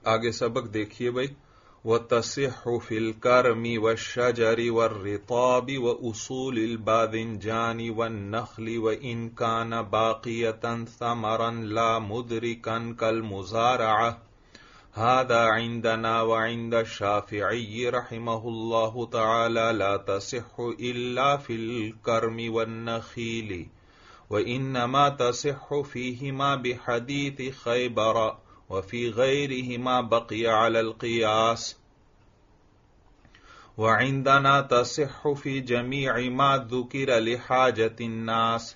آگے سبق دیکھیے بھائی. وَتَصِحُّ فِي الْكَرْمِ وَالشَّجَرِ وَالرِّطَابِ وَأُصُولِ الْبَاذِنْجَانِ وَالنَّخْلِ وَإِنْ كَانَ بَاقِيَةً ثَمَرًا لَا مُدْرِكًا كَالْمُزَارَعَةِ. هذا عندنا وعند الشافعي رحمه الله تعالى لا تصح إلا في الكرم والنخيل وإنما تصح فيهما بحديث خيبر وفي غيرهما بقي على القياس وعندنا تصح في جميع ما ذكر لحاجة الناس.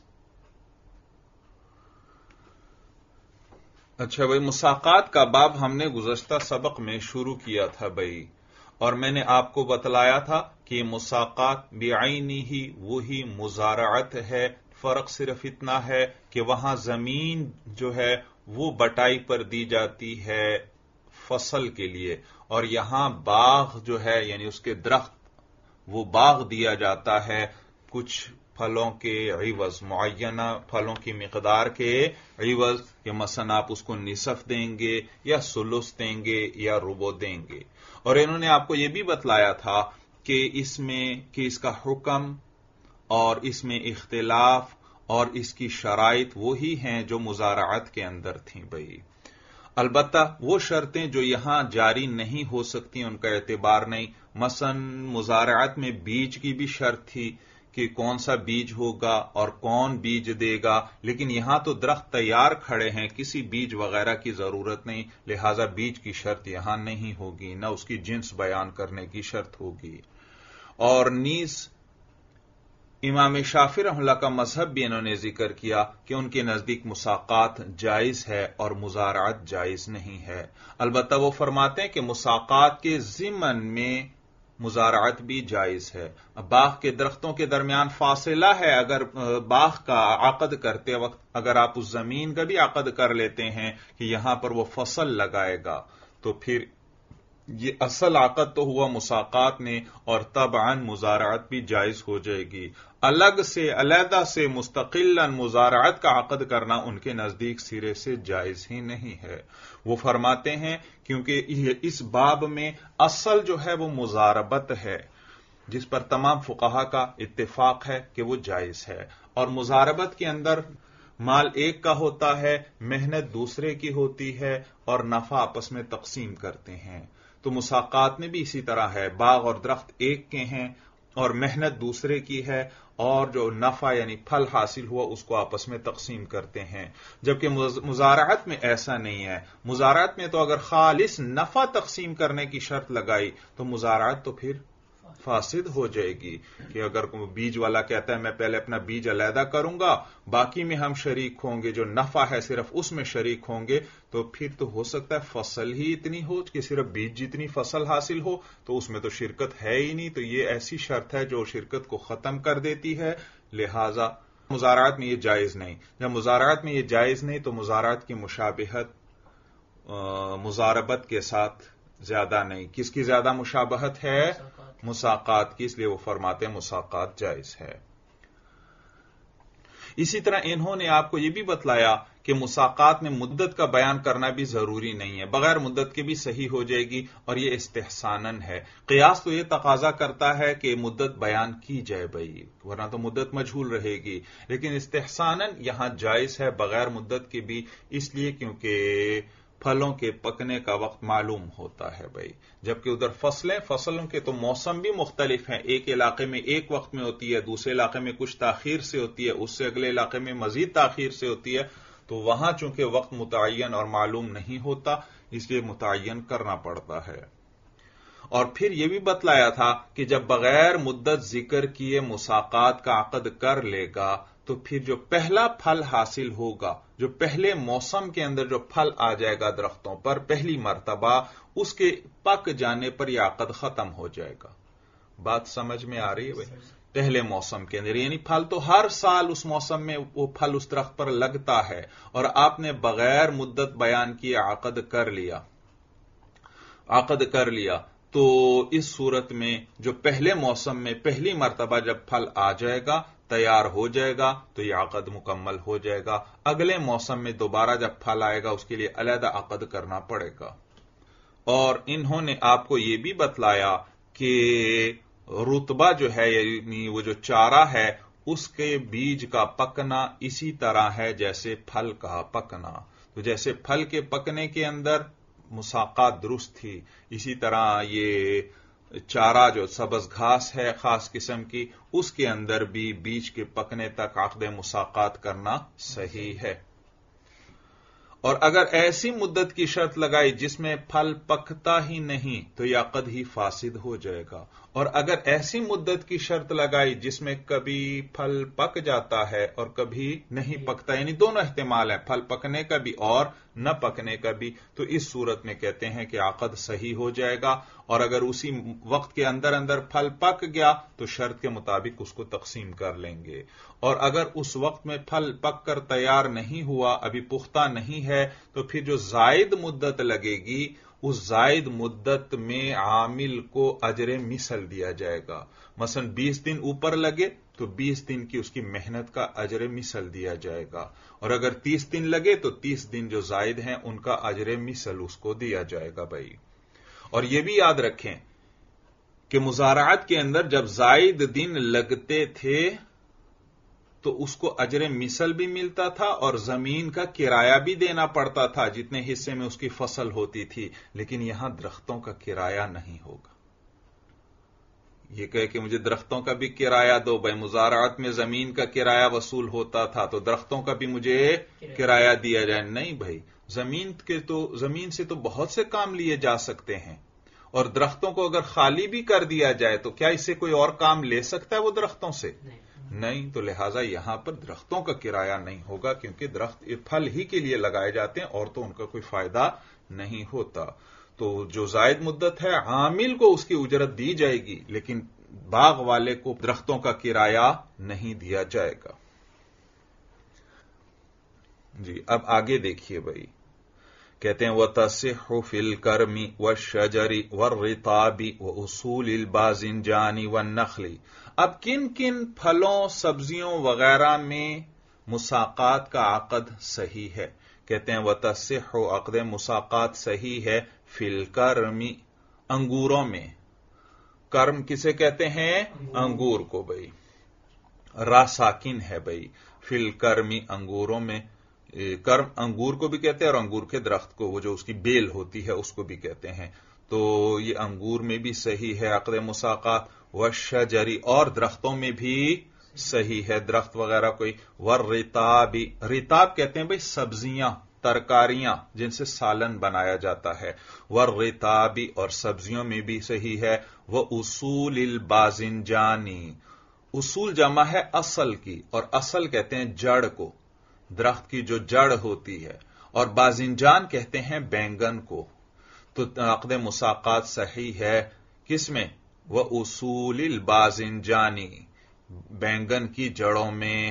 اچھا بھائی، مساقات کا باب ہم نے گزشتہ سبق میں شروع کیا تھا بھائی، اور میں نے آپ کو بتلایا تھا کہ مساقات بعینی ہی وہی مزارعت ہے. فرق صرف اتنا ہے کہ وہاں زمین جو ہے وہ بٹائی پر دی جاتی ہے فصل کے لیے، اور یہاں باغ جو ہے یعنی اس کے درخت وہ باغ دیا جاتا ہے کچھ پھلوں کے عوض، معینہ پھلوں کی مقدار کے عوض، کہ مثلا آپ اس کو نصف دیں گے یا ثلث دیں گے یا ربع دیں گے. اور انہوں نے آپ کو یہ بھی بتلایا تھا کہ اس کا حکم اور اس میں اختلاف اور اس کی شرائط وہی ہیں جو مزارعت کے اندر تھیں بھائی. البتہ وہ شرطیں جو یہاں جاری نہیں ہو سکتی ان کا اعتبار نہیں. مثلا مزارعت میں بیج کی بھی شرط تھی کہ کون سا بیج ہوگا اور کون بیج دے گا، لیکن یہاں تو درخت تیار کھڑے ہیں، کسی بیج وغیرہ کی ضرورت نہیں، لہذا بیج کی شرط یہاں نہیں ہوگی، نہ اس کی جنس بیان کرنے کی شرط ہوگی. اور نیز امام شافعی رحمہ اللہ کا مذہب بھی انہوں نے ذکر کیا کہ ان کے نزدیک مساقات جائز ہے اور مزارعت جائز نہیں ہے. البتہ وہ فرماتے ہیں کہ مساقات کے ضمن میں مزارعت بھی جائز ہے. باغ کے درختوں کے درمیان فاصلہ ہے، اگر باغ کا عقد کرتے وقت اگر آپ اس زمین کا بھی عقد کر لیتے ہیں کہ یہاں پر وہ فصل لگائے گا، تو پھر یہ اصل عقد تو ہوا مساقات نے، اور طبعاً مزارعت بھی جائز ہو جائے گی. الگ سے علیحدہ سے مستقلاً مزارعت کا عقد کرنا ان کے نزدیک سرے سے جائز ہی نہیں ہے. وہ فرماتے ہیں کیونکہ اس باب میں اصل جو ہے وہ مزاربت ہے، جس پر تمام فقہا کا اتفاق ہے کہ وہ جائز ہے. اور مزاربت کے اندر مال ایک کا ہوتا ہے، محنت دوسرے کی ہوتی ہے، اور نفع آپس میں تقسیم کرتے ہیں. تو مساقات میں بھی اسی طرح ہے، باغ اور درخت ایک کے ہیں اور محنت دوسرے کی ہے، اور جو نفع یعنی پھل حاصل ہوا اس کو آپس میں تقسیم کرتے ہیں. جبکہ مزارعت میں ایسا نہیں ہے. مزارعت میں تو اگر خالص نفع تقسیم کرنے کی شرط لگائی تو مزارعت تو پھر فاسد ہو جائے گی. کہ اگر بیج والا کہتا ہے میں پہلے اپنا بیج علیحدہ کروں گا، باقی میں ہم شریک ہوں گے، جو نفع ہے صرف اس میں شریک ہوں گے، تو پھر تو ہو سکتا ہے فصل ہی اتنی ہو کہ صرف بیج جتنی فصل حاصل ہو، تو اس میں تو شرکت ہے ہی نہیں. تو یہ ایسی شرط ہے جو شرکت کو ختم کر دیتی ہے. لہذا مزارعت میں یہ جائز نہیں. جب مزارعت میں یہ جائز نہیں تو مزارعت کی مشابہت مزاربت کے ساتھ زیادہ نہیں. کس کی زیادہ مشابہت ہے؟ مساقات کی، اس لیے وہ فرماتے ہیں مساقات جائز ہے. اسی طرح انہوں نے آپ کو یہ بھی بتلایا کہ مساقات میں مدت کا بیان کرنا بھی ضروری نہیں ہے، بغیر مدت کے بھی صحیح ہو جائے گی، اور یہ استحساناً ہے. قیاس تو یہ تقاضا کرتا ہے کہ مدت بیان کی جائے بھائی، ورنہ تو مدت مجہول رہے گی. لیکن استحساناً یہاں جائز ہے بغیر مدت کے بھی، اس لیے کیونکہ پھلوں کے پکنے کا وقت معلوم ہوتا ہے بھائی. جبکہ ادھر فصلوں کے تو موسم بھی مختلف ہیں، ایک علاقے میں ایک وقت میں ہوتی ہے، دوسرے علاقے میں کچھ تاخیر سے ہوتی ہے، اس سے اگلے علاقے میں مزید تاخیر سے ہوتی ہے. تو وہاں چونکہ وقت متعین اور معلوم نہیں ہوتا، اس لیے متعین کرنا پڑتا ہے. اور پھر یہ بھی بتلایا تھا کہ جب بغیر مدت ذکر کیے مساقات کا عقد کر لے گا تو پھر جو پہلا پھل حاصل ہوگا، جو پہلے موسم کے اندر جو پھل آ جائے گا درختوں پر پہلی مرتبہ، اس کے پک جانے پر یہ عقد ختم ہو جائے گا. بات سمجھ میں آ رہی ہے بھائی؟ پہلے موسم کے اندر یعنی پھل تو ہر سال اس موسم میں وہ پھل اس درخت پر لگتا ہے، اور آپ نے بغیر مدت بیان کیے عقد کر لیا تو اس صورت میں جو پہلے موسم میں پہلی مرتبہ جب پھل آ جائے گا، تیار ہو جائے گا، تو یہ عقد مکمل ہو جائے گا. اگلے موسم میں دوبارہ جب پھل آئے گا اس کے لیے علیحدہ عقد کرنا پڑے گا. اور انہوں نے آپ کو یہ بھی بتلایا کہ رتبہ جو ہے یعنی وہ جو چارہ ہے اس کے بیج کا پکنا اسی طرح ہے جیسے پھل کا پکنا. تو جیسے پھل کے پکنے کے اندر مساقات درست تھی، اسی طرح یہ چارہ جو سبز گھاس ہے خاص قسم کی اس کے اندر بھی بیج کے پکنے تک عقد مساقات کرنا صحیح ہے. اور اگر ایسی مدت کی شرط لگائی جس میں پھل پکتا ہی نہیں تو یہ عقد ہی فاسد ہو جائے گا، اور اگر ایسی مدت کی شرط لگائی جس میں کبھی پھل پک جاتا ہے اور کبھی نہیں پکتا، یعنی دونوں احتمال ہیں، پھل پکنے کا بھی اور نہ پکنے کا بھی، تو اس صورت میں کہتے ہیں کہ عقد صحیح ہو جائے گا. اور اگر اسی وقت کے اندر اندر پھل پک گیا تو شرط کے مطابق اس کو تقسیم کر لیں گے. اور اگر اس وقت میں پھل پک کر تیار نہیں ہوا، ابھی پختہ نہیں ہے، تو پھر جو زائد مدت لگے گی اس زائد مدت میں عامل کو اجر مثل دیا جائے گا. مثلا 20 دن اوپر لگے تو 20 دن کی اس کی محنت کا اجر مثل دیا جائے گا، اور اگر 30 دن لگے تو 30 دن جو زائد ہیں ان کا اجر مثل اس کو دیا جائے گا بھائی. اور یہ بھی یاد رکھیں کہ مزارعت کے اندر جب زائد دن لگتے تھے تو اس کو اجر مثل بھی ملتا تھا اور زمین کا کرایہ بھی دینا پڑتا تھا جتنے حصے میں اس کی فصل ہوتی تھی. لیکن یہاں درختوں کا کرایہ نہیں ہوگا. یہ کہے کہ مجھے درختوں کا بھی کرایہ دو، بھائی مزارعت میں زمین کا کرایہ وصول ہوتا تھا تو درختوں کا بھی مجھے کرایہ دیا جائے. نہیں بھائی، زمین سے تو بہت سے کام لیے جا سکتے ہیں، اور درختوں کو اگر خالی بھی کر دیا جائے تو کیا اس سے کوئی اور کام لے سکتا ہے وہ درختوں سے؟ نہیں. تو لہٰذا یہاں پر درختوں کا کرایہ نہیں ہوگا، کیونکہ درخت پھل ہی کے لیے لگائے جاتے ہیں اور تو ان کا کوئی فائدہ نہیں ہوتا. تو جو زائد مدت ہے عامل کو اس کی اجرت دی جائے گی، لیکن باغ والے کو درختوں کا کرایہ نہیں دیا جائے گا. جی اب آگے دیکھیے بھائی، کہتے ہیں وَتَصِحُّ فِي الْكَرْمِ وَالشَّجَرِ وَالرِّطَابِ وَأُصُولِ الْبَاذِنْجَانِ وَالنَّخْلِ. اب کن کن پھلوں سبزیوں وغیرہ میں مساقات کا عقد صحیح ہے؟ کہتے ہیں وَتَصِحُّ عقد مساقات صحیح ہے فی الکرم، انگوروں میں. کرم کسے کہتے ہیں؟ انگور کو بھائی. را ساکن ہے بھائی. فی الکرم انگوروں میں. کرم انگور کو بھی کہتے ہیں اور انگور کے درخت کو، وہ جو اس کی بیل ہوتی ہے اس کو بھی کہتے ہیں. تو یہ انگور میں بھی صحیح ہے عقد مساقات. والشجری اور درختوں میں بھی صحیح ہے، درخت وغیرہ کوئی. والرطاب، رطاب کہتے ہیں بھائی سبزیاں، ترکاریاں جن سے سالن بنایا جاتا ہے. والرطاب اور سبزیوں میں بھی صحیح ہے. وَأُصُولِ الْبَاذِنْجَانِ، اصول جمع ہے اصل کی، اور اصل کہتے ہیں جڑ کو، درخت کی جو جڑ ہوتی ہے، اور باذنجان کہتے ہیں بینگن کو. تو عقد مساقات صحیح ہے کس میں؟ وَأُصُولِ الْبَاذِنْجَانِ، بینگن کی جڑوں میں.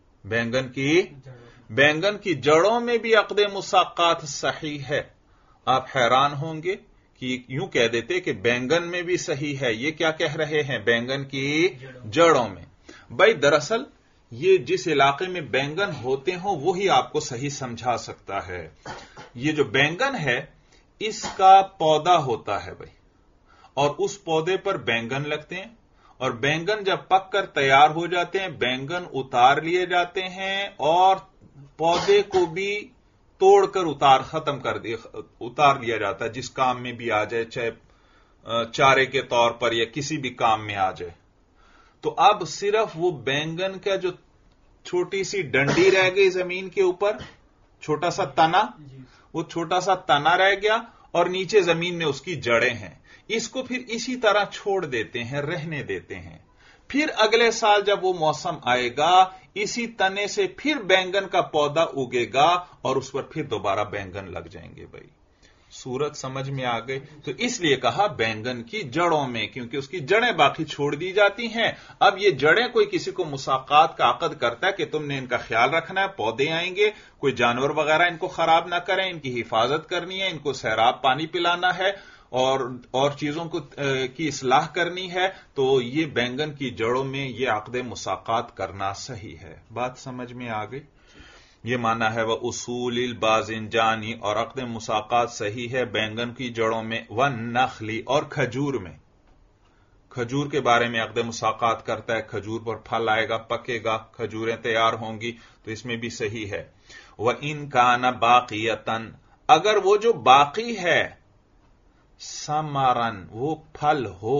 بینگن کی جڑوں میں بھی عقد مساقات صحیح ہے. آپ حیران ہوں گے کہ یوں کہہ دیتے کہ بینگن میں بھی صحیح ہے، یہ کیا کہہ رہے ہیں؟ بینگن کی جڑوں میں. بھائی دراصل یہ جس علاقے میں بینگن ہوتے ہوں وہی آپ کو صحیح سمجھا سکتا ہے. یہ جو بینگن ہے اس کا پودا ہوتا ہے بھائی، اور اس پودے پر بینگن لگتے ہیں، اور بینگن جب پک کر تیار ہو جاتے ہیں بینگن اتار لیے جاتے ہیں، اور پودے کو بھی توڑ کر اتار لیا جاتا ہے، جس کام میں بھی آ جائے، چاہے چارے کے طور پر یا کسی بھی کام میں آ جائے. تو اب صرف وہ بینگن کا جو چھوٹی سی ڈنڈی رہ گئی زمین کے اوپر، چھوٹا سا تنا، وہ چھوٹا سا تنا رہ گیا، اور نیچے زمین میں اس کی جڑیں ہیں. اس کو پھر اسی طرح چھوڑ دیتے ہیں، رہنے دیتے ہیں. پھر اگلے سال جب وہ موسم آئے گا اسی تنے سے پھر بینگن کا پودا اگے گا اور اس پر پھر دوبارہ بینگن لگ جائیں گے. بھائی صورت سمجھ میں آ گئی؟ تو اس لیے کہا بینگن کی جڑوں میں، کیونکہ اس کی جڑیں باقی چھوڑ دی جاتی ہیں. اب یہ جڑیں کوئی کسی کو مساقات کا عقد کرتا ہے کہ تم نے ان کا خیال رکھنا ہے، پودے آئیں گے، کوئی جانور وغیرہ ان کو خراب نہ کریں، ان کی حفاظت کرنی ہے، ان کو سیراب پانی پلانا ہے اور چیزوں کی اصلاح کرنی ہے، تو یہ بینگن کی جڑوں میں یہ عقد مساقات کرنا صحیح ہے. بات سمجھ میں آ گئی؟ یہ مانا ہے وہ اصول الباذنجانی، اور عقد مساقات صحیح ہے بینگن کی جڑوں میں، والنخلی، اور کھجور میں۔ کھجور کے بارے میں عقد مساقات کرتا ہے، کھجور پر پھل آئے گا، پکے گا، کھجوریں تیار ہوں گی، تو اس میں بھی صحیح ہے۔ وَإِن كَانَ بَاقِيَةً، اگر وہ جو باقی ہے، ثمراً، وہ پھل ہو،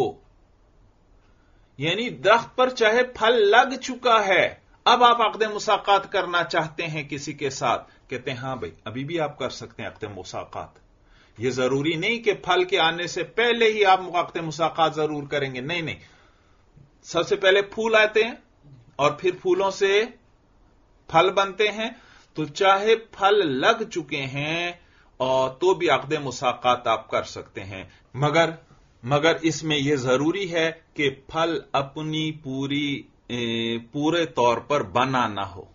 یعنی درخت پر چاہے پھل لگ چکا ہے، اب آپ عقد مساقات کرنا چاہتے ہیں کسی کے ساتھ، کہتے ہیں ہاں بھائی ابھی بھی آپ کر سکتے ہیں عقد مساقات، یہ ضروری نہیں کہ پھل کے آنے سے پہلے ہی آپ عقد مساقات ضرور کریں گے، نہیں نہیں، سب سے پہلے پھول آتے ہیں اور پھر پھولوں سے پھل بنتے ہیں، تو چاہے پھل لگ چکے ہیں اور تو بھی عقد مساقات آپ کر سکتے ہیں، مگر اس میں یہ ضروری ہے کہ پھل اپنی پورے طور پر بنا نہ ہو،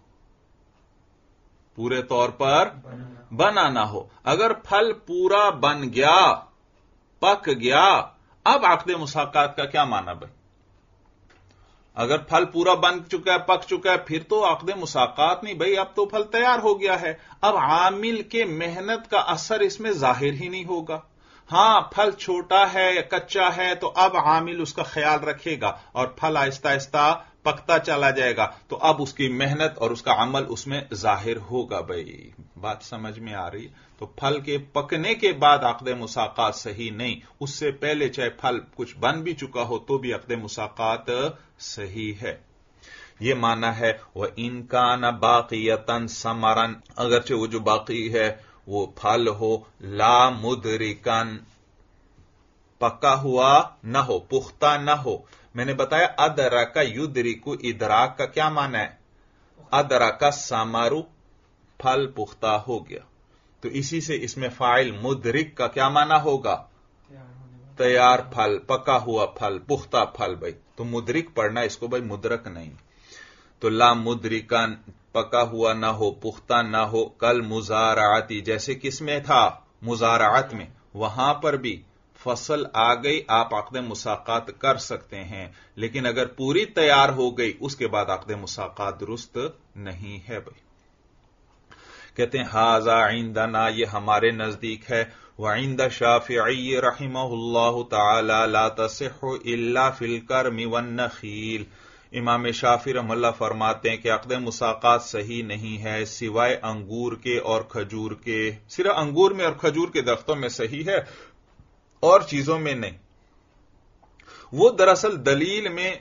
پورے طور پر بنا نہ ہو۔ اگر پھل پورا بن گیا، پک گیا، اب عقد مساقات کا کیا معنی بھائی؟ اگر پھل پورا بن چکا ہے، پک چکا ہے، پھر تو عقد مساقات نہیں بھائی، اب تو پھل تیار ہو گیا ہے، اب عامل کے محنت کا اثر اس میں ظاہر ہی نہیں ہوگا۔ ہاں پھل چھوٹا ہے یا کچا ہے تو اب عامل اس کا خیال رکھے گا اور پھل آہستہ آہستہ پکتا چلا جائے گا، تو اب اس کی محنت اور اس کا عمل اس میں ظاہر ہوگا بھائی، بات سمجھ میں آ رہی؟ تو پھل کے پکنے کے بعد عقد مساقات صحیح نہیں، اس سے پہلے چاہے پھل کچھ بن بھی چکا ہو تو بھی عقد مساقات صحیح ہے۔ یہ معنی ہے وَإِن كَانَ بَاقِيَةً ثَمَرًا، اگرچہ وہ جو باقی ہے وہ پھل ہو، لا مدرکن، پکا ہوا نہ ہو، پختہ نہ ہو۔ میں نے بتایا ادرک یدرک، ادراک کا کیا معنی ہے؟ ادرک ثمر، پھل پختہ ہو گیا، تو اسی سے اس میں فاعل مدرک کا کیا معنی ہوگا؟ تیار پھل، پکا ہوا پھل، پختہ پھل بھائی، تو مدرک پڑھنا اس کو بھائی، مدرک نہیں۔ تو لا مدرکن، پکا ہوا نہ ہو، پختہ نہ ہو، کل مزارعتی، جیسے کس میں تھا؟ مزارعت میں، وہاں پر بھی فصل آ گئی، آپ عقد مساقات کر سکتے ہیں، لیکن اگر پوری تیار ہو گئی اس کے بعد عقد مساقات درست نہیں ہے بھائی۔ کہتے ہیں ھذا عندنا، یہ ہمارے نزدیک ہے، وعند شافعی رحمہ اللہ تعالی لا تصح الا فی الکرم والنخیل، امام شافعی رحمہ اللہ فرماتے ہیں کہ عقد مساقات صحیح نہیں ہے سوائے انگور کے اور کھجور کے، صرف انگور میں اور کھجور کے درختوں میں صحیح ہے اور چیزوں میں نہیں۔ وہ دراصل دلیل میں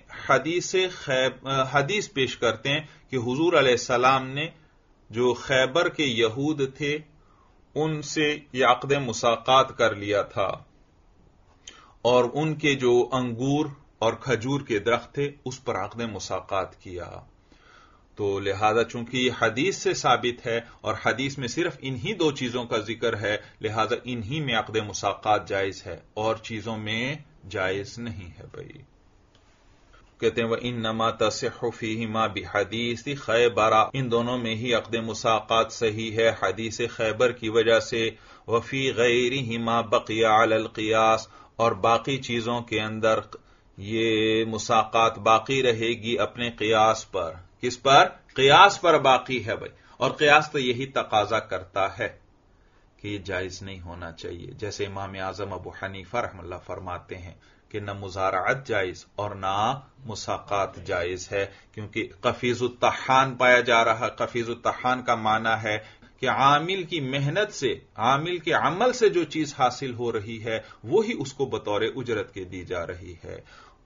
حدیث پیش کرتے ہیں کہ حضور علیہ السلام نے جو خیبر کے یہود تھے ان سے یہ عقد مساقات کر لیا تھا، اور ان کے جو انگور اور کھجور کے درخت تھے اس پر عقد مساقات کیا، تو لہذا چونکہ یہ حدیث سے ثابت ہے اور حدیث میں صرف انہی دو چیزوں کا ذکر ہے، لہذا انہی میں عقد مساقات جائز ہے اور چیزوں میں جائز نہیں ہے بھائی۔ کہتے ہیں وَإِنَّمَا تَصِحُّ فِيهِمَا بِحَدِيثِ خَيْبَرَ، ان دونوں میں ہی عقد مساقات صحیح ہے حدیث خیبر کی وجہ سے، وَفِي غَيْرِهِمَا بَقِيَ عَلَى الْقِيَاسِ، اور باقی چیزوں کے اندر یہ مساقات باقی رہے گی اپنے قیاس پر۔ کس پر؟ قیاس پر باقی ہے بھائی، اور قیاس تو یہی تقاضا کرتا ہے کہ یہ جائز نہیں ہونا چاہیے، جیسے امام اعظم ابو حنیفہ رحمہ اللہ فرماتے ہیں کہ نہ مزارعت جائز اور نہ مساقات جائز ہے، کیونکہ قفیز الطحان پایا جا رہا۔ قفیز الطحان کا معنی ہے کہ عامل کی محنت سے، عامل کے عمل سے جو چیز حاصل ہو رہی ہے وہی اس کو بطور اجرت کے دی جا رہی ہے۔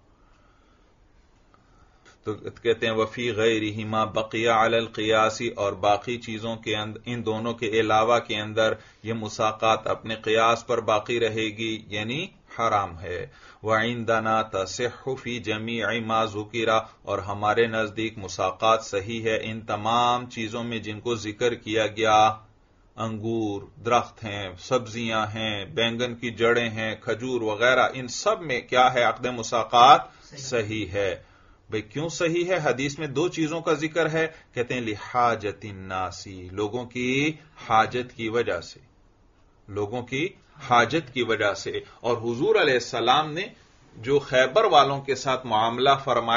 تو کہتے ہیں وفی غیرہما بقی علی القیاس، اور باقی چیزوں کے اندر، ان دونوں کے علاوہ کے اندر یہ مساقات اپنے قیاس پر باقی رہے گی، یعنی حرام ہے۔ وعندنا تصح فی جمیع ما ذکر، اور ہمارے نزدیک مساقات صحیح ہے ان تمام چیزوں میں جن کو ذکر کیا گیا، انگور، درخت ہیں، سبزیاں ہیں، بینگن کی جڑیں ہیں، کھجور وغیرہ، ان سب میں کیا ہے؟ عقد مساقات صحیح ہے بھئی۔ کیوں صحیح ہے؟ حدیث میں دو چیزوں کا ذکر ہے، کہتے ہیں لحاجت الناس، لوگوں کی حاجت کی وجہ سے، لوگوں کی حاجت کی وجہ سے، اور حضور علیہ السلام نے جو خیبر والوں کے ساتھ معاملہ فرمایا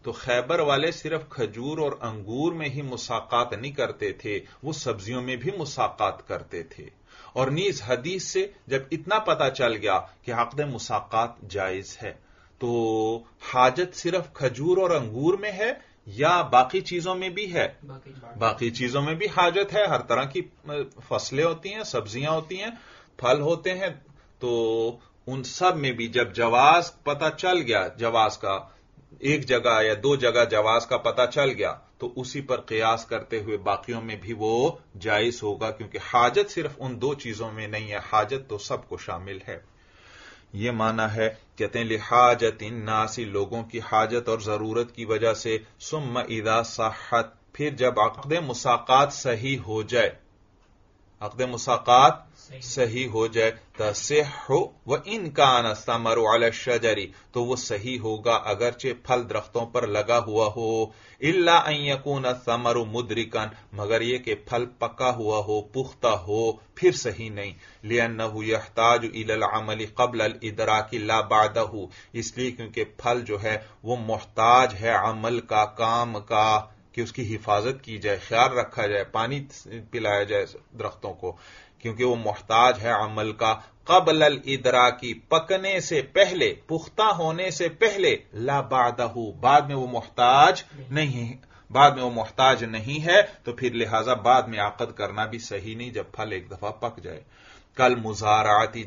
تو خیبر والے صرف کھجور اور انگور میں ہی مساقات نہیں کرتے تھے، وہ سبزیوں میں بھی مساقات کرتے تھے۔ اور نیز حدیث سے جب اتنا پتا چل گیا کہ عقد مساقات جائز ہے، تو حاجت صرف کھجور اور انگور میں ہے یا باقی چیزوں میں بھی ہے؟ باقی چیزوں میں بھی حاجت ہے، ہر طرح کی فصلیں ہوتی ہیں، سبزیاں ہوتی ہیں، پھل ہوتے ہیں، تو ان سب میں بھی جب جواز پتا چل گیا، جواز کا ایک جگہ یا دو جگہ جواز کا پتا چل گیا، تو اسی پر قیاس کرتے ہوئے باقیوں میں بھی وہ جائز ہوگا، کیونکہ حاجت صرف ان دو چیزوں میں نہیں ہے، حاجت تو سب کو شامل ہے۔ یہ معنی ہے، کہتے ہیں لحاجت الناس، لوگوں کی حاجت اور ضرورت کی وجہ سے، ثم اذا صحت، پھر جب عقد مساقات صحیح ہو جائے، عقد مساقات صحیح ہو جائے، تصح وان کان الثمر علی الشجر، تو وہ صحیح ہوگا اگرچہ پھل درختوں پر لگا ہوا ہو، الا ان یکون الثمر مدرکا، مگر یہ کہ پھل پکا ہوا ہو، پختہ ہو، پھر صحیح نہیں، لأنہ یحتاج الی العمل قبل الادراک لا بعدہ، اس لیے کیونکہ پھل جو ہے وہ محتاج ہے عمل کا، کام کا، کہ اس کی حفاظت کی جائے، خیال رکھا جائے، پانی پلایا جائے درختوں کو، کیونکہ وہ محتاج ہے عمل کا، قبل الادراکی، پکنے سے پہلے، پختہ ہونے سے پہلے، لا بعدہ، بعد میں وہ محتاج نہیں، بعد میں وہ محتاج نہیں ہے، تو پھر لہذا بعد میں عقد کرنا بھی صحیح نہیں جب پھل ایک دفعہ پک جائے۔ کل مزارعتی،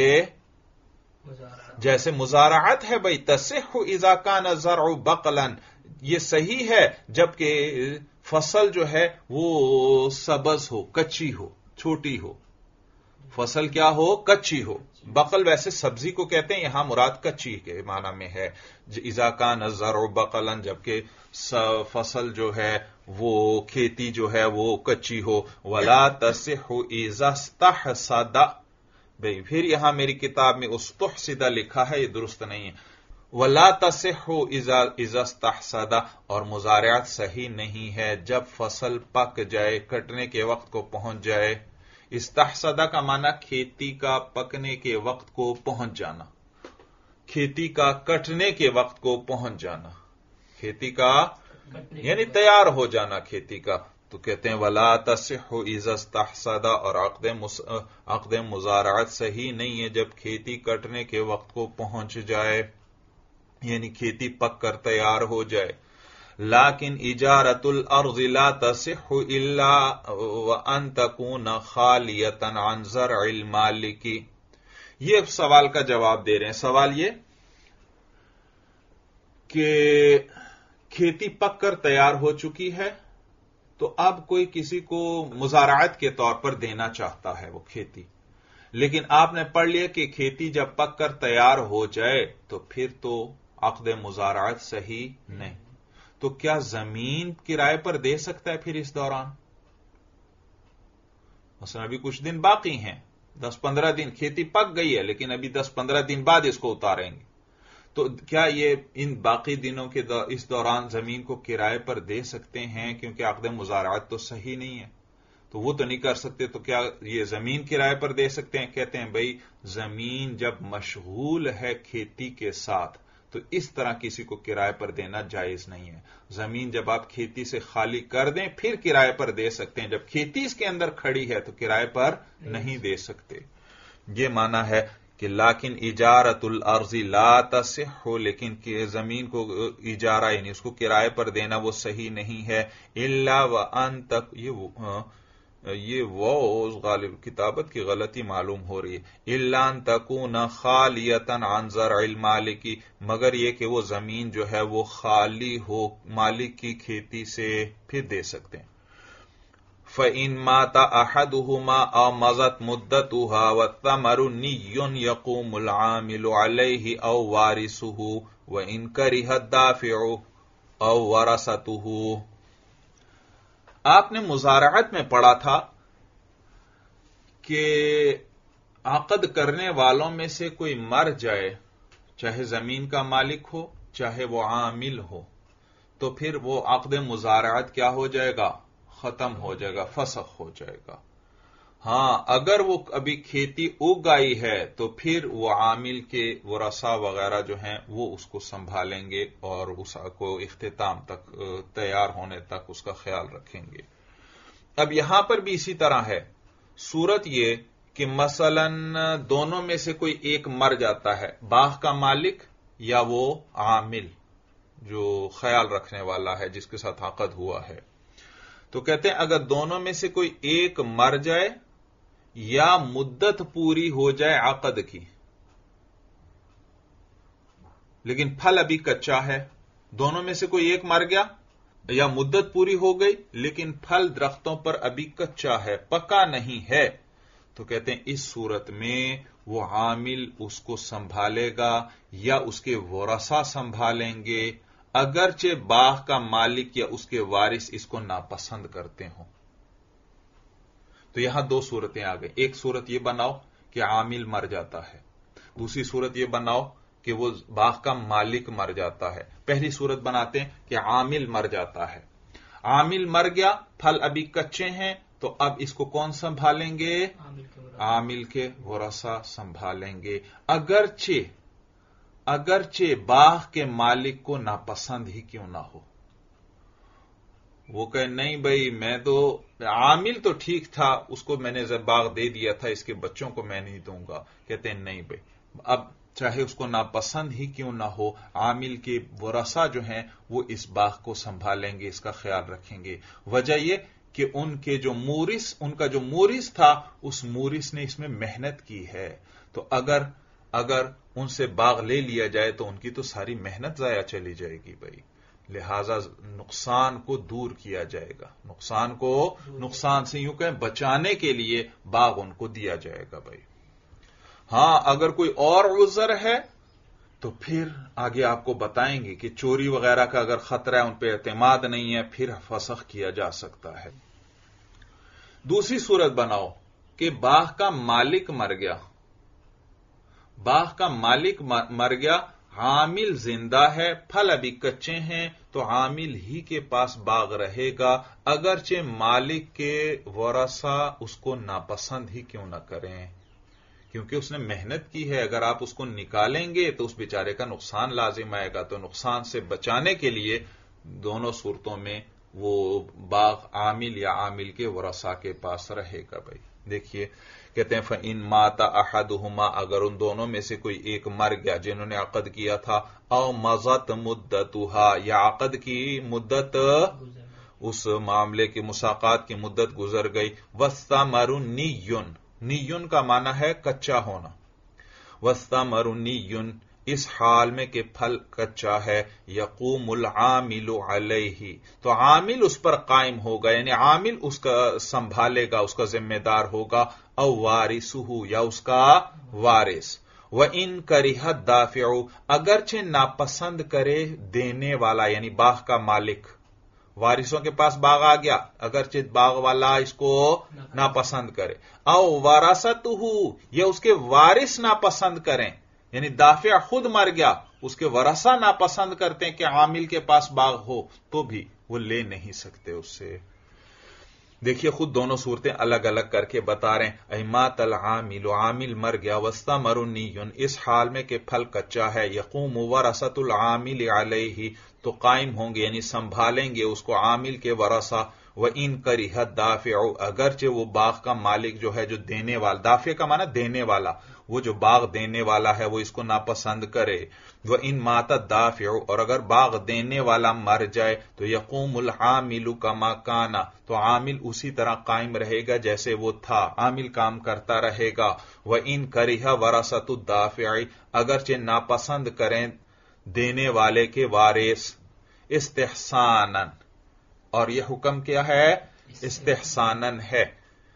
جیسے مزارعت ہے بھئی، تصح اذا کان الزرع بقلا، یہ صحیح ہے جبکہ فصل جو ہے وہ سبز ہو، کچی ہو، چھوٹی ہو، فصل کیا ہو؟ کچی ہو۔ بقل ویسے سبزی کو کہتے ہیں، یہاں مراد کچی کے معنی میں ہے، اذا کان الزرع بقلا، جبکہ فصل جو ہے وہ کھیتی جو ہے وہ کچی ہو۔ ولا تصح اذا استحصد، بھئی پھر یہاں میری کتاب میں استحصد لکھا ہے، یہ درست نہیں ہے، ولا تصح اذا استحصد، اور مزارعت صحیح نہیں ہے جب فصل پک جائے، کٹنے کے وقت کو پہنچ جائے۔ استحصدہ کا معنی کھیتی کا پکنے کے وقت کو پہنچ جانا، کھیتی کا کٹنے کے وقت کو پہنچ جانا، کھیتی کا یعنی تیار ہو جانا کھیتی کا، تو کہتے ہیں ولا تصح اذا استحصد، اور عقد مزارعت صحیح نہیں ہے جب کھیتی کٹنے کے وقت کو پہنچ جائے، یعنی کھیتی پک کر تیار ہو جائے۔ لیکن اجارت الارض لا تصح الا وان تكون خالیۃ عن زرع المالک، یہ سوال کا جواب دے رہے ہیں۔ سوال یہ کہ کھیتی پک کر تیار ہو چکی ہے، تو اب کوئی کسی کو مزارعت کے طور پر دینا چاہتا ہے وہ کھیتی، لیکن آپ نے پڑھ لیا کہ کھیتی جب پک کر تیار ہو جائے تو پھر تو عقد مزارعت صحیح نہیں، تو کیا زمین کرائے پر دے سکتا ہے پھر اس دوران؟ مثلا ابھی کچھ دن باقی ہیں، 10-15 دن، کھیتی پک گئی ہے لیکن ابھی 10-15 دن بعد اس کو اتاریں گے، تو کیا یہ ان باقی دنوں کے اس دوران زمین کو کرائے پر دے سکتے ہیں؟ کیونکہ عقد مزارعت تو صحیح نہیں ہے، تو وہ تو نہیں کر سکتے، تو کیا یہ زمین کرائے پر دے سکتے ہیں؟ کہتے ہیں بھئی زمین جب مشغول ہے کھیتی کے ساتھ تو اس طرح کسی کو کرائے پر دینا جائز نہیں ہے۔ زمین جب آپ کھیتی سے خالی کر دیں پھر کرائے پر دے سکتے ہیں، جب کھیتی اس کے اندر کھڑی ہے تو کرائے پر نہیں دے سکتے۔ یہ معنی ہے کہ لیکن اجارت الارض لا تصح، لیکن کہ زمین کو اجارہ یعنی اس کو کرائے پر دینا وہ صحیح نہیں ہے، الا وان تک، یہ وہ غالب کتابت کی غلطی معلوم ہو رہی ہے، الا ان تکون خالیۃ عن زرع المالک، مگر یہ کہ وہ زمین جو ہے وہ خالی ہو مالک کی کھیتی سے، پھر دے سکتے ہیں۔ فَإِن مَاتَ أَحَدُهُمَا أَوْ مَضَتْ مُدَّتُهَا وَالثَّمَرُ نِيٌّ يَقُومُ الْعَامِلُ عَلَيْهِ أَوْ وَارِثُهُ وَإِن كَرِهَ الدَّافِعُ أَوْ وَرَثَتُهُ۔ آپ نے مزارعت میں پڑھا تھا کہ عقد کرنے والوں میں سے کوئی مر جائے، چاہے زمین کا مالک ہو چاہے وہ عامل ہو، تو پھر وہ عقد مزارعت کیا ہو جائے گا؟ ختم ہو جائے گا، فسخ ہو جائے گا۔ ہاں اگر وہ ابھی کھیتی اگ گئی ہے تو پھر وہ عامل کے ورثہ وغیرہ جو ہیں وہ اس کو سنبھالیں گے اور اس کو اختتام تک تیار ہونے تک اس کا خیال رکھیں گے۔ اب یہاں پر بھی اسی طرح ہے، صورت یہ کہ مثلا دونوں میں سے کوئی ایک مر جاتا ہے، باغ کا مالک یا وہ عامل جو خیال رکھنے والا ہے جس کے ساتھ عقد ہوا ہے، تو کہتے ہیں اگر دونوں میں سے کوئی ایک مر جائے یا مدت پوری ہو جائے عقد کی لیکن پھل ابھی کچا ہے، دونوں میں سے کوئی ایک مر گیا یا مدت پوری ہو گئی لیکن پھل درختوں پر ابھی کچا ہے، پکا نہیں ہے، تو کہتے ہیں اس صورت میں وہ عامل اس کو سنبھالے گا یا اس کے ورثہ سنبھالیں گے، اگرچہ باغ کا مالک یا اس کے وارث اس کو ناپسند کرتے ہوں۔ تو یہاں دو صورتیں آ گئی، ایک صورت یہ بناؤ کہ عامل مر جاتا ہے، دوسری صورت یہ بناؤ کہ وہ باغ کا مالک مر جاتا ہے۔ پہلی صورت بناتے ہیں کہ عامل مر جاتا ہے، عامل مر گیا، پھل ابھی کچے ہیں، تو اب اس کو کون سنبھالیں گے؟ عامل کے ورثہ سنبھالیں گے، اگرچہ باغ کے مالک کو ناپسند ہی کیوں نہ ہو۔ وہ کہے نہیں بھائی میں تو عامل تو ٹھیک تھا، اس کو میں نے باغ دے دیا تھا، اس کے بچوں کو میں نہیں دوں گا، کہتے ہیں نہیں بھائی اب چاہے اس کو ناپسند ہی کیوں نہ ہو، عامل کے ورثہ جو ہیں وہ اس باغ کو سنبھالیں گے، اس کا خیال رکھیں گے۔ وجہ یہ کہ ان کا جو مورث تھا اس مورث نے اس میں محنت کی ہے، تو اگر ان سے باغ لے لیا جائے تو ان کی تو ساری محنت ضائع چلی جائے گی بھائی، لہذا نقصان کو دور کیا جائے گا، نقصان سے یوں کہیں بچانے کے لیے باغ ان کو دیا جائے گا بھائی۔ ہاں اگر کوئی اور عذر ہے تو پھر آگے آپ کو بتائیں گے کہ چوری وغیرہ کا اگر خطرہ ہے، ان پہ اعتماد نہیں ہے، پھر فسخ کیا جا سکتا ہے۔ دوسری صورت بناؤ کہ باغ کا مالک مر گیا، عامل زندہ ہے، پھل ابھی کچے ہیں، تو عامل ہی کے پاس باغ رہے گا، اگرچہ مالک کے ورثہ اس کو ناپسند ہی کیوں نہ کریں، کیونکہ اس نے محنت کی ہے۔ اگر آپ اس کو نکالیں گے تو اس بیچارے کا نقصان لازم آئے گا، تو نقصان سے بچانے کے لیے دونوں صورتوں میں وہ باغ عامل یا عامل کے ورثہ کے پاس رہے گا بھائی۔ دیکھیے کہتے ہیں فَإِن مَاتَ أَحَدُهُمَا، اگر ان دونوں میں سے کوئی ایک مر گیا جنہوں نے عقد کیا تھا، او مضت مدتها، یا عقد کی مدت اس معاملے کی مساقات کی مدت گزر گئی، وَالثَّمَرُ نِيٌّ، نیٌ کا معنی ہے کچا ہونا، وَالثَّمَرُ نِيٌّ، اس حال میں کہ پھل کچا ہے، یقوم العامل علیہ، تو عامل اس پر قائم ہوگا، یعنی عامل اس کا سنبھالے گا، اس کا ذمہ دار ہوگا، او وارثہ، یا اس کا وارث، وَإِن كَرِهَ الدَّافِعُ، اگرچہ ناپسند کرے دینے والا یعنی باغ کا مالک، وارثوں کے پاس باغ آ گیا، اگرچہ باغ والا اس کو ناپسند کرے، او وراثتہ، یا اس کے وارث ناپسند کریں، یعنی دافع خود مر گیا، اس کے ورثہ ناپسند کرتے ہیں کہ عامل کے پاس باغ ہو، تو بھی وہ لے نہیں سکتے اس سے۔ دیکھیے خود دونوں صورتیں الگ الگ کر کے بتا رہے ہیں، ایمات العامل، عامل مر گیا، وَالثَّمَرُ نِيٌّ، اس حال میں کہ پھل کچا ہے، یقوم ورثۃ العامل علیہ، تو قائم ہوں گے یعنی سنبھالیں گے اس کو عامل کے ورثہ، وَإِن كَرِهَ الدَّافِعُ، اگرچہ وہ باغ کا مالک جو ہے، جو دینے والا، دافع کا معنی دینے والا، وہ جو باغ دینے والا ہے وہ اس کو ناپسند کرے، وَإِن مَاتَ الدَّافِعُ، اور اگر باغ دینے والا مر جائے تو یقوم العامل كما كان، تو عامل اسی طرح قائم رہے گا جیسے وہ تھا، عامل کام کرتا رہے گا، وَإِن كَرِهَ وَرَثَةُ الدَّافِعِ، اگرچہ ناپسند کریں دینے والے کے وارث، استحساناً، اور یہ حکم کیا ہے؟ استحساناً ہے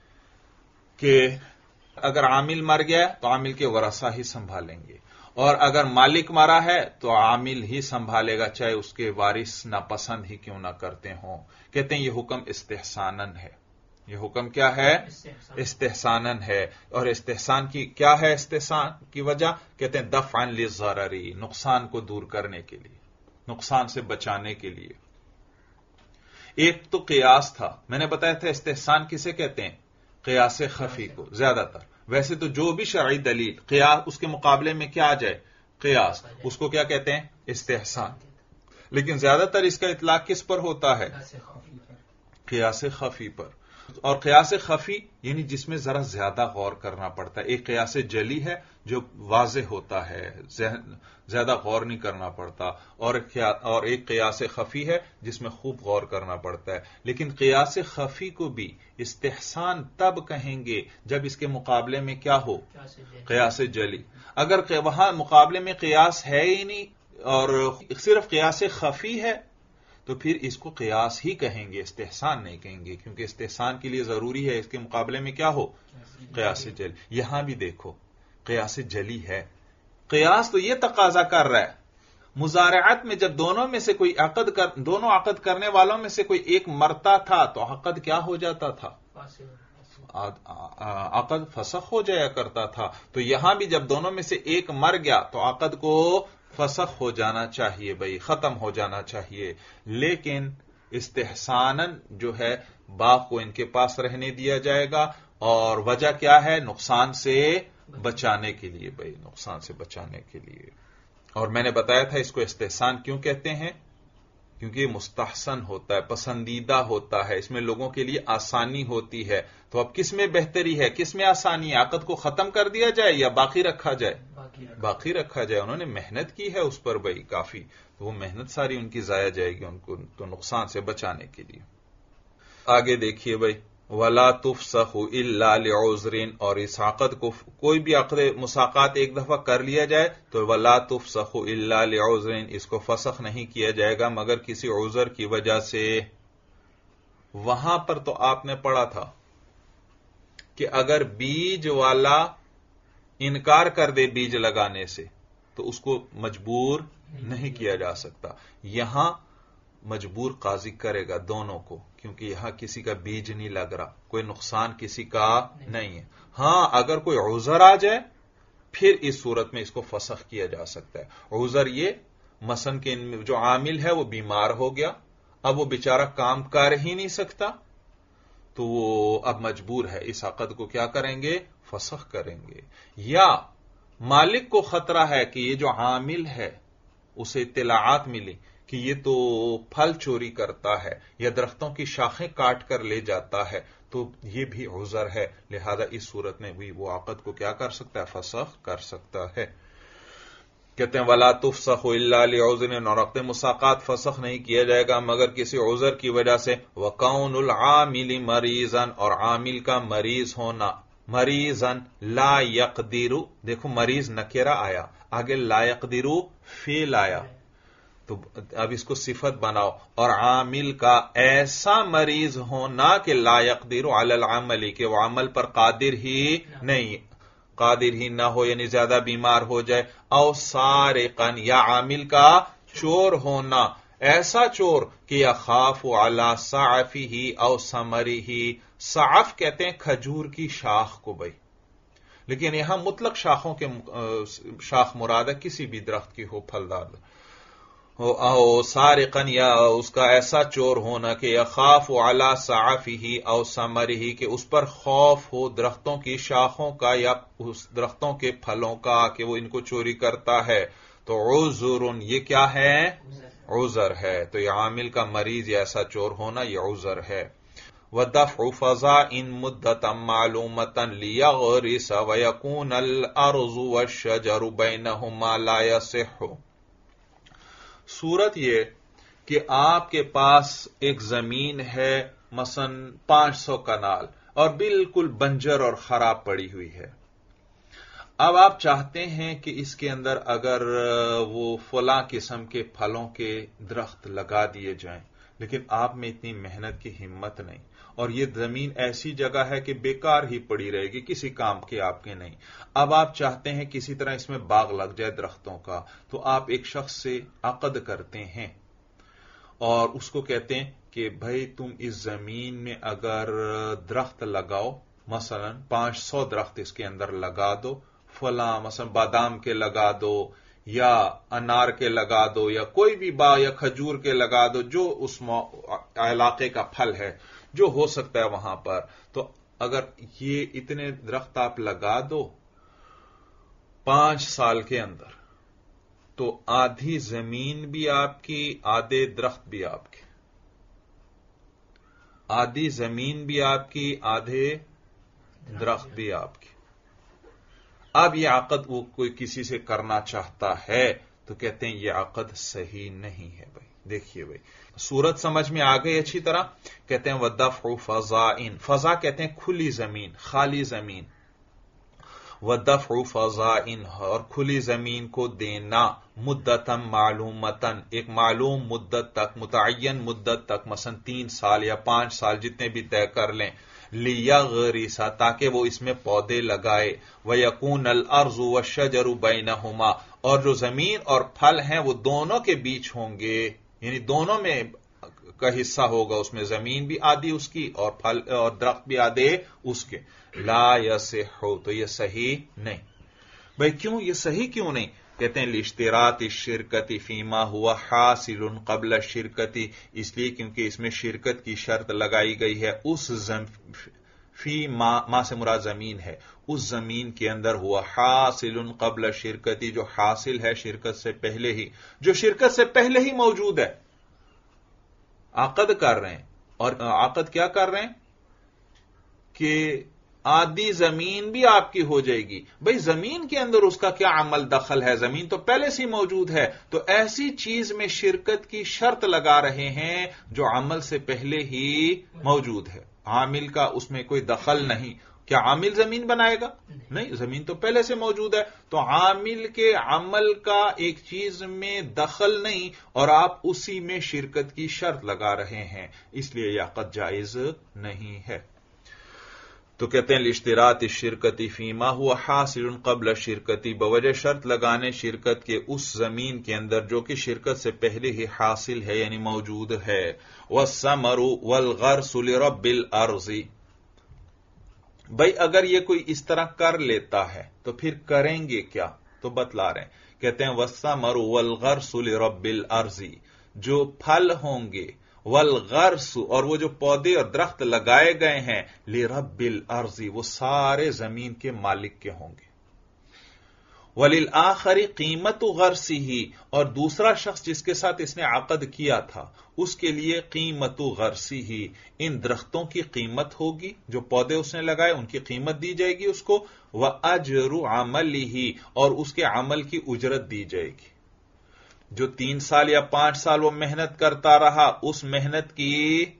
کہ اگر عامل مر گیا تو عامل کے ورثہ ہی سنبھالیں گے، اور اگر مالک مرا ہے تو عامل ہی سنبھالے گا چاہے اس کے وارث ناپسند ہی کیوں نہ کرتے ہوں۔ کہتے ہیں یہ حکم استحساناً ہے، یہ حکم کیا ہے؟ استحساناً ہے، اور استحسان کی کیا ہے؟ استحسان کی وجہ کہتے ہیں دفعاً للضرر، نقصان کو دور کرنے کے لیے، نقصان سے بچانے کے لیے۔ ایک تو قیاس تھا، میں نے بتایا تھا استحسان کسے کہتے ہیں؟ قیاس خفی کو زیادہ تر. ویسے تو جو بھی شرعی دلیل قیاس اس کے مقابلے میں کیا آ جائے قیاس، اس کو کیا کہتے ہیں استحسان. لیکن زیادہ تر اس کا اطلاق کس پر ہوتا ہے؟ قیاس خفی پر. اور قیاس خفی یعنی جس میں ذرا زیادہ غور کرنا پڑتا ہے. ایک قیاس جلی ہے جو واضح ہوتا ہے، زیادہ غور نہیں کرنا پڑتا، اور ایک قیاس خفی ہے جس میں خوب غور کرنا پڑتا ہے. لیکن قیاس خفی کو بھی استحسان تب کہیں گے جب اس کے مقابلے میں کیا ہو؟ قیاس جلی. اگر وہاں مقابلے میں قیاس ہے ہی نہیں اور صرف قیاس خفی ہے تو پھر اس کو قیاس ہی کہیں گے، استحسان نہیں کہیں گے، کیونکہ استحسان کے لیے ضروری ہے اس کے مقابلے میں کیا ہو؟ قیاس جلی. یہاں بھی دیکھو قیاس جلی ہے. قیاس تو یہ تقاضا کر رہا ہے مزارعت میں جب دونوں میں سے کوئی دونوں عقد کرنے والوں میں سے کوئی ایک مرتا تھا تو عقد کیا ہو جاتا تھا؟ عقد فسخ ہو جایا کرتا تھا. تو یہاں بھی جب دونوں میں سے ایک مر گیا تو عقد کو فسخ ہو جانا چاہیے، بھائی ختم ہو جانا چاہیے. لیکن استحساناً جو ہے باغ کو ان کے پاس رہنے دیا جائے گا. اور وجہ کیا ہے؟ نقصان سے بچانے کے لیے، بھائی نقصان سے بچانے کے لیے. اور میں نے بتایا تھا اس کو استحسان کیوں کہتے ہیں؟ کیونکہ یہ مستحسن ہوتا ہے، پسندیدہ ہوتا ہے، اس میں لوگوں کے لیے آسانی ہوتی ہے. تو اب کس میں بہتری ہے، کس میں آسانی ہے؟ عقد کو ختم کر دیا جائے یا باقی رکھا جائے؟ باقی رکھا جائے. انہوں نے محنت کی ہے اس پر بھائی کافی، تو وہ محنت ساری ان کی ضائع جائے گی ان کو تو نقصان سے بچانے کے لیے. آگے دیکھیے بھائی وَلَا تُفْسَخُ إِلَّا لِعُذْرٍ، اور اس عقد کو کوئی بھی عقد مساقات ایک دفعہ کر لیا جائے تو وَلَا تُفْسَخُ إِلَّا لِعُذْرٍ، اس کو فسخ نہیں کیا جائے گا مگر کسی عذر کی وجہ سے. وہاں پر تو آپ نے پڑھا تھا کہ اگر بیج والا انکار کر دے بیج لگانے سے تو اس کو مجبور نہیں کیا جا سکتا. یہاں مجبور قاضی کرے گا دونوں کو، کیونکہ یہاں کسی کا بیج نہیں لگ رہا، کوئی نقصان کسی کا نہیں ہے. ہاں اگر کوئی عذر آ جائے پھر اس صورت میں اس کو فسخ کیا جا سکتا ہے. عذر یہ مثلا کہ جو عامل ہے وہ بیمار ہو گیا، اب وہ بیچارہ کام کر ہی نہیں سکتا تو وہ اب مجبور ہے، اس عقد کو کیا کریں گے؟ فسخ کریں گے. یا مالک کو خطرہ ہے کہ یہ جو عامل ہے اسے اطلاعات ملی کہ یہ تو پھل چوری کرتا ہے یا درختوں کی شاخیں کاٹ کر لے جاتا ہے، تو یہ بھی عذر ہے، لہذا اس صورت میں بھی وہ عقد کو کیا کر سکتا ہے؟ فسخ کر سکتا ہے. کہتے ہیں وَلَا تُفْسَخُ إِلَّا لِعُذْرٍ، اور عقد مساقات فسخ نہیں کیا جائے گا مگر کسی عذر کی وجہ سے. وَقَوْنُ الْعَامِلِ مَرِيضًا، اور عامل کا مریض ہونا. مریضاً لا يقدر، دیکھو مریض نکرہ آیا، آگے لا يقدر فعل آیا، تو اب اس کو صفت بناؤ. اور عامل کا ایسا مریض ہونا کہ لا يقدر علی العمل، کہ وہ عمل پر قادر ہی نہ ہو، یعنی زیادہ بیمار ہو جائے. او سارقا، یا عامل کا چور ہونا، ایسا چور کہ یخاف علی صعفہ او ثمرہ. صعف کہتے ہیں کھجور کی شاخ کو بھائی، لیکن یہاں مطلق شاخوں کے شاخ مراد ہے، کسی بھی درخت کی ہو پھلدار. او سارقا، یا اس کا ایسا چور ہونا کہ یخاف علی صعفہ او ثمرہ، کہ اس پر خوف ہو درختوں کی شاخوں کا یا اس درختوں کے پھلوں کا کہ وہ ان کو چوری کرتا ہے. تو عذر، یہ کیا ہے؟ عذر ہے. تو یہ عامل کا مریض یا ایسا چور ہونا یہ عذر ہے. وَدَفْعُ فَضَاءٍ مُدَّةً مَعْلُومَةً لِيَغْرِسَ وَيَكُونَ الْأَرْضُ وَالشَّجَرُ بَيْنَهُمَا لَا يَصِحُّ. صورت یہ کہ آپ کے پاس ایک زمین ہے مثلا 500 کنال اور بالکل بنجر اور خراب پڑی ہوئی ہے. اب آپ چاہتے ہیں کہ اس کے اندر اگر وہ فلاں قسم کے پھلوں کے درخت لگا دیے جائیں، لیکن آپ میں اتنی محنت کی ہمت نہیں، اور یہ زمین ایسی جگہ ہے کہ بیکار ہی پڑی رہے گی، کسی کام کے آپ کے نہیں. اب آپ چاہتے ہیں کسی طرح اس میں باغ لگ جائے درختوں کا، تو آپ ایک شخص سے عقد کرتے ہیں اور اس کو کہتے ہیں کہ بھائی تم اس زمین میں اگر درخت لگاؤ، مثلا 500 درخت اس کے اندر لگا دو، فلاں مثلا بادام کے لگا دو یا انار کے لگا دو یا کوئی بھی باغ یا کھجور کے لگا دو، جو اس علاقے کا پھل ہے جو ہو سکتا ہے وہاں پر. تو اگر یہ اتنے درخت آپ لگا دو 5 سال کے اندر تو آدھی زمین بھی آپ کی، آدھے درخت بھی آپ کے، آدھی زمین بھی آپ کی، آدھے درخت بھی آپ کے۔ اب یہ عقد وہ کوئی کسی سے کرنا چاہتا ہے تو کہتے ہیں یہ عقد صحیح نہیں ہے بھائی۔ دیکھیے بھائی صورت سمجھ میں آ گئی اچھی طرح۔ کہتے ہیں وَدَفْعُ فَضَائِن، فضا کہتے ہیں کھلی زمین، خالی زمین۔ وَدَفْعُ فَضَائِن، اور کھلی زمین کو دینا، مدتاً معلومتاً، ایک معلوم مدت تک، متعین مدت تک، مثلا 3 سال یا 5 سال جتنے بھی طے کر لیں، لِيَغْرِسَ، تاکہ وہ اس میں پودے لگائے، وَيَكُونَ الْأَرْضُ وَالشَّجَرُ بَيْنَهُمَا، اور جو زمین اور پھل ہیں وہ دونوں کے بیچ ہوں گے، یعنی دونوں میں کا حصہ ہوگا، اس میں زمین بھی آدھی اس کی اور پھل اور درخت بھی آدھے اس کے۔ لا یصح، تو یہ صحیح نہیں بھائی۔ کیوں یہ صحیح کیوں نہیں؟ کہتے ہیں لاشتراط الشرکت فیما ہوا حاصل قبل الشرکت، اس لیے کیونکہ اس میں شرکت کی شرط لگائی گئی ہے اس فی ما سے مراد زمین ہے، اس زمین کے اندر ہوا حاصل قبل شرکتی، جو حاصل ہے شرکت سے پہلے ہی، جو شرکت سے پہلے ہی موجود ہے۔ عقد کر رہے ہیں، اور عقد کیا کر رہے ہیں کہ آدھی زمین بھی آپ کی ہو جائے گی۔ بھئی زمین کے اندر اس کا کیا عمل دخل ہے، زمین تو پہلے سے موجود ہے، تو ایسی چیز میں شرکت کی شرط لگا رہے ہیں جو عمل سے پہلے ہی موجود ہے، عامل کا اس میں کوئی دخل نہیں۔ کیا عامل زمین بنائے گا؟ نہیں، زمین تو پہلے سے موجود ہے، تو عامل کے عمل کا ایک چیز میں دخل نہیں، اور آپ اسی میں شرکت کی شرط لگا رہے ہیں، اس لیے یہ عقد جائز نہیں ہے۔ تو کہتے ہیں لاشتراط الشرکت فیما ہوا حاصل قبل الشرکت، بوجہ شرط لگانے شرکت کے اس زمین کے اندر جو کہ شرکت سے پہلے ہی حاصل ہے یعنی موجود ہے۔ والثمر والغرس لرب الارض، بھئی اگر یہ کوئی اس طرح کر لیتا ہے تو پھر کریں گے کیا؟ تو بتلا رہے ہیں، کہتے ہیں والثمر والغرس لرب الارض، جو پھل ہوں گے، والغرس، اور وہ جو پودے اور درخت لگائے گئے ہیں، لرب الارض، وہ سارے زمین کے مالک کے ہوں گے۔ وللآخر قیمت غرسہ، اور دوسرا شخص جس کے ساتھ اس نے عقد کیا تھا اس کے لیے قیمت غرسہ، ان درختوں کی قیمت ہوگی، جو پودے اس نے لگائے ان کی قیمت دی جائے گی اس کو، واجر عملہ، اور اس کے عمل کی اجرت دی جائے گی۔ جو 3 سال یا 5 سال وہ محنت کرتا رہا، اس محنت کی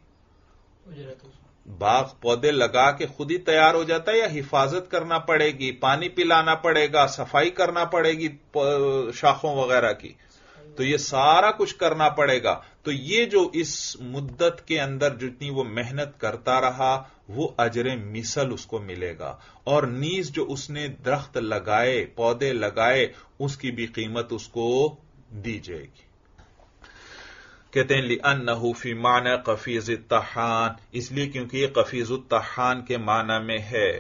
باغ پودے لگا کے خود ہی تیار ہو جاتا ہے یا حفاظت کرنا پڑے گی، پانی پلانا پڑے گا، صفائی کرنا پڑے گی شاخوں وغیرہ کی، تو یہ سارا کچھ کرنا پڑے گا۔ تو یہ جو اس مدت کے اندر جتنی وہ محنت کرتا رہا وہ اجر مثل اس کو ملے گا، اور نیز جو اس نے درخت لگائے، پودے لگائے، اس کی بھی قیمت اس کو دی جائے گی۔ کہتے ہیں لِأَنَّهُ فِي معنی قفیز الطحان، اس لیے کیونکہ یہ قفیز الطحان کے معنی میں ہے۔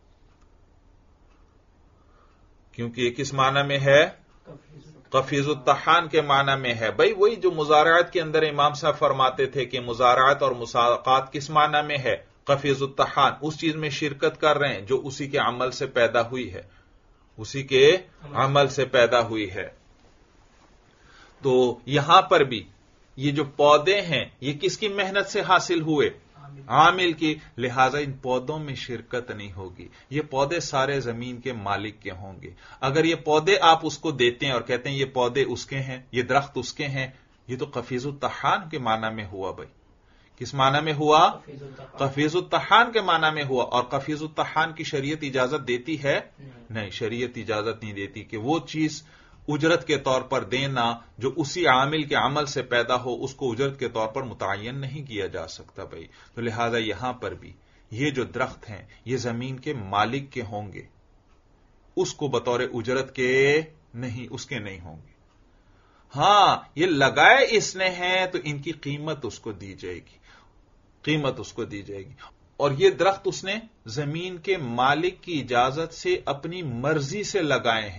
کیونکہ یہ کس معنی میں ہے؟ قفیز الطحان کے معنی میں ہے۔ بھئی وہی جو مزارعات کے اندر امام صاحب فرماتے تھے کہ مزارعات اور مساقات کس معنی میں ہے؟ قفیز الطحان، اس چیز میں شرکت کر رہے ہیں جو اسی کے عمل سے پیدا ہوئی ہے، اسی کے عمل سے پیدا ہوئی ہے۔ تو یہاں پر بھی یہ جو پودے ہیں یہ کس کی محنت سے حاصل ہوئے؟ عامل کی، لہذا ان پودوں میں شرکت نہیں ہوگی، یہ پودے سارے زمین کے مالک کے ہوں گے۔ اگر یہ پودے آپ اس کو دیتے ہیں اور کہتے ہیں یہ پودے اس کے ہیں، یہ درخت اس کے ہیں، یہ تو قفیز الطحان کے معنی میں ہوا۔ بھائی کس معنی میں ہوا؟ قفیز الطحان کے معنی میں ہوا، اور قفیز الطحان کی شریعت اجازت دیتی ہے؟ نہیں، شریعت اجازت نہیں دیتی کہ وہ چیز اجرت کے طور پر دینا جو اسی عامل کے عمل سے پیدا ہو، اس کو اجرت کے طور پر متعین نہیں کیا جا سکتا بھائی۔ تو لہذا یہاں پر بھی یہ جو درخت ہیں یہ زمین کے مالک کے ہوں گے، اس کو بطور اجرت کے نہیں، اس کے نہیں ہوں گے۔ ہاں یہ لگائے اس نے ہیں تو ان کی قیمت اس کو دی جائے گی، قیمت اس کو دی جائے گی۔ اور یہ درخت اس نے زمین کے مالک کی اجازت سے اپنی مرضی سے لگائے ہیں،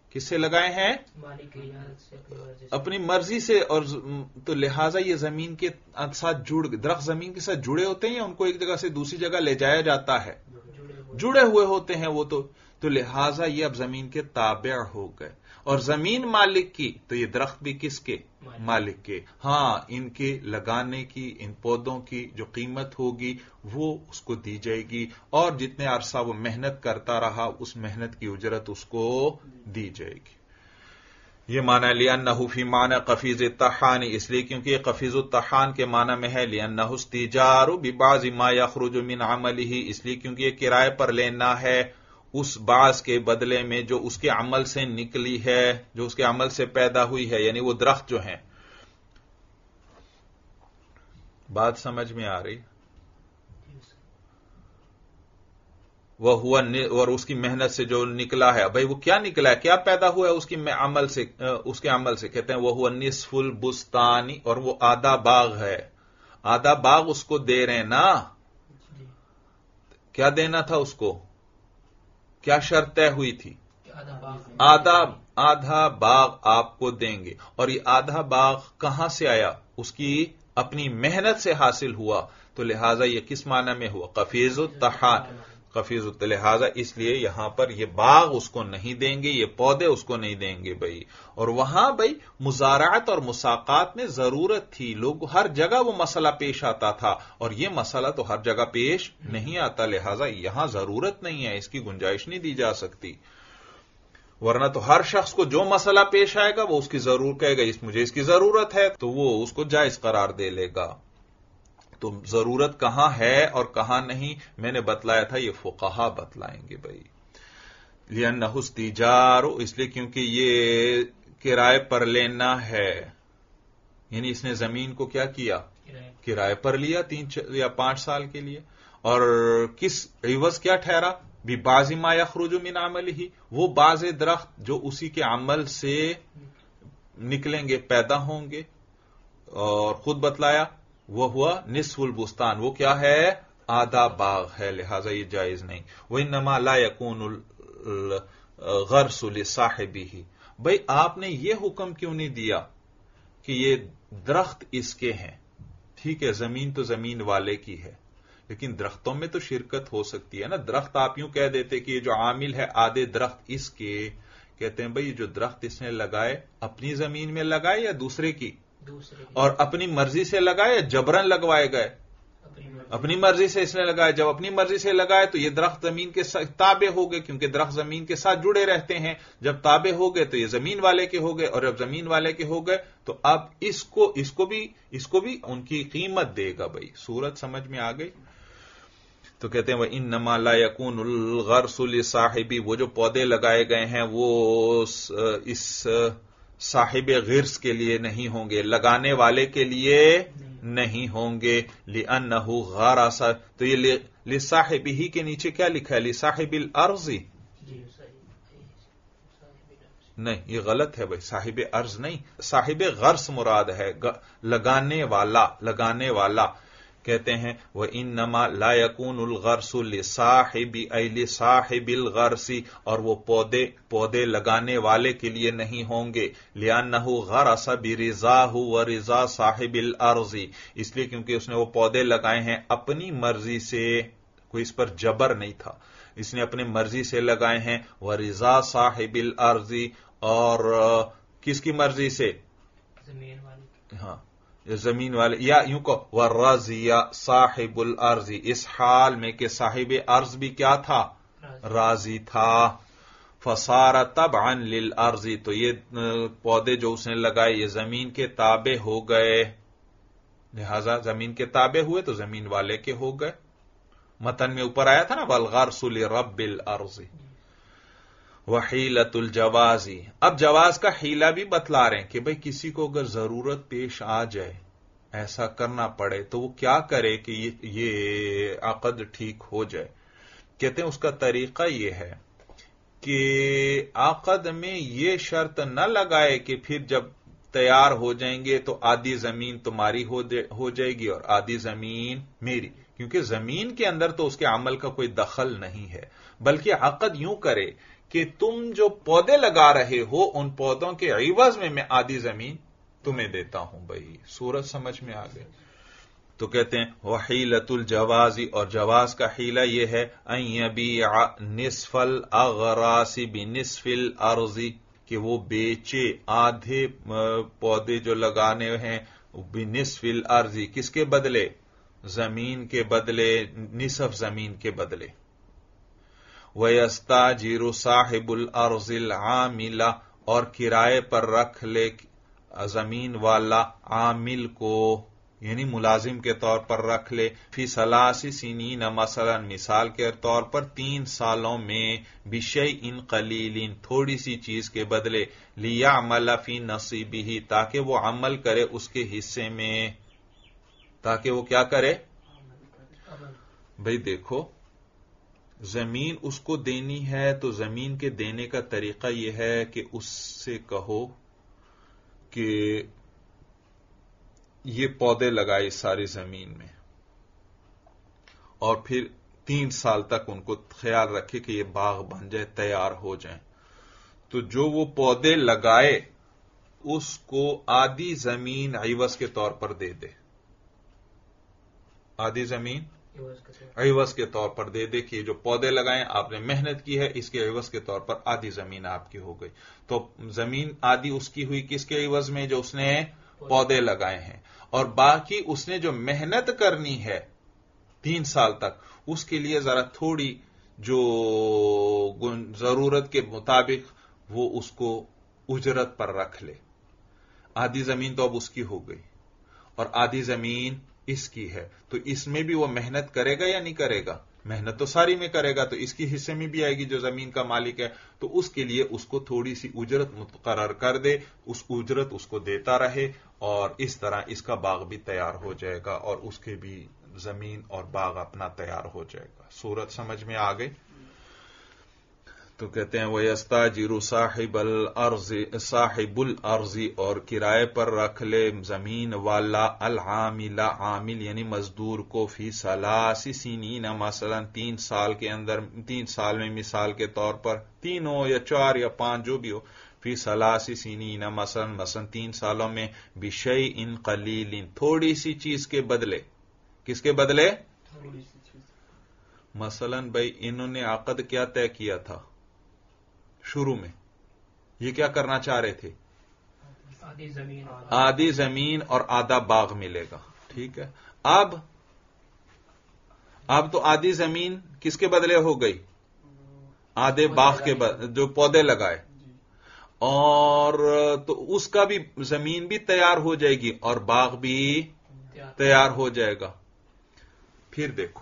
کس سے لگائے ہیں؟ اپنی مرضی سے. اور تو لہٰذا یہ زمین کے ساتھ درخت زمین کے ساتھ جڑے ہوتے ہیں یا ان کو ایک جگہ سے دوسری جگہ لے جایا جاتا ہے؟ جڑے ہوئے ہوتے ہیں وہ تو لہٰذا یہ اب زمین کے تابع ہو گئے. اور زمین مالک کی تو یہ درخت بھی کس کے؟ مالک کے. ہاں ان کے لگانے کی، ان پودوں کی جو قیمت ہوگی وہ اس کو دی جائے گی، اور جتنے عرصہ وہ محنت کرتا رہا اس محنت کی اجرت اس کو دی جائے گی. یہ معنی لِأَنَّهُ فی معنی قفیز الطحان، اس لیے کیونکہ یہ قفیز الطحان کے معنی میں ہے. لِأَنَّهُ اسْتِجَارُ بِبَعْضِ مَا يَخْرُجُ مِنْ عَمَلِهِ، اس لیے کیونکہ یہ کرائے پر لینا ہے اس بعض کے بدلے میں جو اس کے عمل سے نکلی ہے، جو اس کے عمل سے پیدا ہوئی ہے، یعنی وہ درخت جو ہیں. بات سمجھ میں آ رہی؟ اور اس کی محنت سے جو نکلا ہے، بھائی وہ کیا نکلا ہے، کیا پیدا ہوا ہے اس کے عمل سے، اس کے عمل سے کہتے ہیں وہ ہوا نصف البستانی، اور وہ آدھا باغ ہے. آدھا باغ اس کو دے رہے ہیں نا. کیا دینا تھا اس کو؟ کیا شرط طے ہوئی تھی؟ آدھا باغ آپ کو دیں گے. اور یہ آدھا باغ کہاں سے آیا؟ اس کی اپنی محنت سے حاصل ہوا. تو لہٰذا یہ کس معنی میں ہوا؟ قفیز الطحان. قفیز لہٰذا اس لیے یہاں پر یہ باغ اس کو نہیں دیں گے، یہ پودے اس کو نہیں دیں گے بھائی. اور وہاں بھائی مزارعت اور مساقات میں ضرورت تھی، لوگ ہر جگہ وہ مسئلہ پیش آتا تھا، اور یہ مسئلہ تو ہر جگہ پیش نہیں آتا. لہٰذا یہاں ضرورت نہیں ہے، اس کی گنجائش نہیں دی جا سکتی. ورنہ تو ہر شخص کو جو مسئلہ پیش آئے گا وہ اس کی ضرور کہے گا مجھے اس کی ضرورت ہے، تو وہ اس کو جائز قرار دے لے گا. تو ضرورت کہاں ہے اور کہاں نہیں میں نے بتلایا تھا، یہ فقہا بتلائیں گے بھائی. لِأَنَّهُ اسْتِجَارُ، اس لیے کیونکہ یہ کرائے پر لینا ہے، یعنی اس نے زمین کو کیا کیا؟ کرائے پر لیا 3 یا 5 سال کے لیے. اور کس عوض کیا ٹھہرا؟ بِبَعْضِ مَا يَخْرُجُ مِنْ عَمَلِهِ، وہ بعض درخت جو اسی کے عمل سے نکلیں گے، پیدا ہوں گے. اور خود بتلایا وہ ہوا نصف البستان، وہ کیا ہے؟ آدھا باغ ہے. لہذا یہ جائز نہیں. وَإِنَّمَا لَا يَكُونُ الْغَرْسُ لِصَاحِبِهِ، بھئی آپ نے یہ حکم کیوں نہیں دیا کہ یہ درخت اس کے ہیں؟ ٹھیک ہے زمین تو زمین والے کی ہے، لیکن درختوں میں تو شرکت ہو سکتی ہے نا. درخت آپ یوں کہہ دیتے کہ یہ جو عامل ہے آدھے درخت اس کے، کہتے ہیں بھئی جو درخت اس نے لگائے اپنی زمین میں لگائے یا دوسرے کی؟ اور اپنی مرضی سے لگائے یا جبرن لگوائے گئے؟ اپنی مرضی سے اس نے لگایا. جب اپنی مرضی سے لگائے تو یہ درخت زمین کے تابع ہو گئے، کیونکہ درخت زمین کے ساتھ جڑے رہتے ہیں. جب تابع ہو گئے تو یہ زمین والے کے ہو گئے، اور جب زمین والے کے ہو گئے تو اب اس کو بھی ان کی قیمت دے گا. بھائی صورت سمجھ میں آ گئی؟ تو کہتے ہیں وَإِنَّمَا لَا يَكُونُ الْغَرْسُ لِصَاحِبِهِ، وہ جو پودے لگائے گئے ہیں وہ اس صاحب غرس کے لیے نہیں ہوں گے، لگانے والے کے لیے نہیں ہوں گے. لِأَنَّهُ غَرَسَ، تو یہ لِصَاحِبِهِ کے نیچے کیا لکھا ہے؟ لِصَاحِبِ الْأَرْضِ، نہیں یہ غلط ہے بھائی، صاحب ارض نہیں، صاحب غرس مراد ہے، لگانے والا. کہتے ہیں وَإِنَّمَا لَا يَكُونُ الْغَرْسُ لِصَاحِبِ أَيْ لِصَاحِبِ الْغَرْسِ، اور وہ پودے لگانے والے کے لیے نہیں ہوں گے. لِأَنَّهُ غَرَسَ بِرِضَاهُ وَرِضَا صَاحِبِ الْأَرْضِ، اس لیے کیونکہ اس نے وہ پودے لگائے ہیں اپنی مرضی سے، کوئی اس پر جبر نہیں تھا، اس نے اپنی مرضی سے لگائے ہیں. وَرِضَا صَاحِبِ الْأَرْضِ، اور کس کی مرضی سے؟ زمین والے. ہاں زمین والے، یا یوں کو وَرَضِيَ صَاحِبُ الْأَرْضِ، اس حال میں کہ صاحب ارض بھی کیا تھا؟ راضی تھا. فَصَارَ تَبْعًا لِلْأَرْضِ، تو یہ پودے جو اس نے لگائے یہ زمین کے تابع ہو گئے. لہذا زمین کے تابع ہوئے تو زمین والے کے ہو گئے. متن میں اوپر آیا تھا نا وَالْغَرْسُ لِرَبِّ الْأَرْضِ. وحیلۃ الجوازی، اب جواز کا حیلہ بھی بتلا رہے ہیں کہ بھئی کسی کو اگر ضرورت پیش آ جائے، ایسا کرنا پڑے تو وہ کیا کرے کہ یہ عقد ٹھیک ہو جائے. کہتے ہیں اس کا طریقہ یہ ہے کہ عقد میں یہ شرط نہ لگائے کہ پھر جب تیار ہو جائیں گے تو آدھی زمین تمہاری ہو جائے گی اور آدھی زمین میری، کیونکہ زمین کے اندر تو اس کے عمل کا کوئی دخل نہیں ہے. بلکہ عقد یوں کرے کہ تم جو پودے لگا رہے ہو ان پودوں کے عوض میں آدھی زمین تمہیں دیتا ہوں بھائی. سورت سمجھ میں آ گئی. تو کہتے ہیں وحیلۃ الجواز، اور جواز کا حیلہ یہ ہے ان یبیع نصف الاغراس بنصف الارض، کہ وہ بیچے آدھے پودے جو لگانے ہیں بنصف الارض، کس کے بدلے؟ زمین کے بدلے، نصف زمین کے بدلے. وَيَسْتَأْجِرُ صَاحِبُ الْأَرْضِ الْعَامِلَ، اور کرائے پر رکھ لے زمین والا عامل کو، یعنی ملازم کے طور پر رکھ لے، فی 3 سنین، مثلا مثال کے طور پر 3 سالوں میں، بشیء قلیل، تھوڑی سی چیز کے بدلے، لیعمل فی نصیبہ، تاکہ وہ عمل کرے اس کے حصے میں. تاکہ وہ کیا کرے؟ بھئی دیکھو، زمین اس کو دینی ہے تو زمین کے دینے کا طریقہ یہ ہے کہ اس سے کہو کہ یہ پودے لگائے ساری زمین میں، اور پھر 3 سال تک ان کو خیال رکھے کہ یہ باغ بن جائے، تیار ہو جائیں. تو جو وہ پودے لگائے اس کو آدھی زمین عوض کے طور پر دے دے. آدھی زمین عوض کے طور پر دے دے کہ یہ جو پودے لگائیں آپ نے محنت کی ہے، اس کے عوض کے طور پر آدھی زمین آپ کی ہو گئی. تو زمین آدھی اس کی ہوئی کس کے عوض میں؟ جو اس نے پودے لگائے ہیں. اور باقی اس نے جو محنت کرنی ہے 3 سال تک، اس کے لیے ذرا تھوڑی جو ضرورت کے مطابق وہ اس کو اجرت پر رکھ لے. آدھی زمین تو اب اس کی ہو گئی اور آدھی زمین اس کی ہے، تو اس میں بھی وہ محنت کرے گا یا نہیں کرے گا؟ محنت تو ساری میں کرے گا، تو اس کی حصے میں بھی آئے گی جو زمین کا مالک ہے. تو اس کے لیے اس کو تھوڑی سی اجرت مقرر کر دے، اس اجرت اس کو دیتا رہے، اور اس طرح اس کا باغ بھی تیار ہو جائے گا اور اس کے بھی زمین اور باغ اپنا تیار ہو جائے گا. صورت سمجھ میں آ گئی؟ تو کہتے ہیں وَيَسْتَأْجِرُ صَاحِبُ الْأَرْضِ، اور کرائے پر رکھ لے زمین والا العامل، عامل یعنی مزدور کو، فی 3 سنین، مثلا 3 سال کے اندر، 3 سال میں مثال کے طور پر، 3 ہو یا 4 یا 5 جو بھی ہو، فی 3 سنین، مثلا 3 سالوں میں، بشیء قلیل، تھوڑی سی چیز کے بدلے. کس کے بدلے؟ مثلا بھائی انہوں نے عقد کیا طے کیا تھا شروع میں؟ یہ کیا کرنا چاہ رہے تھے؟ آدھی زمین اور آدھا باغ ملے گا. ٹھیک ہے. اب تو آدھی زمین کس کے بدلے ہو گئی؟ آدھے باغ کے جو پودے لگائے، اور تو اس کا بھی زمین بھی تیار ہو جائے گی اور باغ بھی تیار ہو جائے گا. پھر دیکھو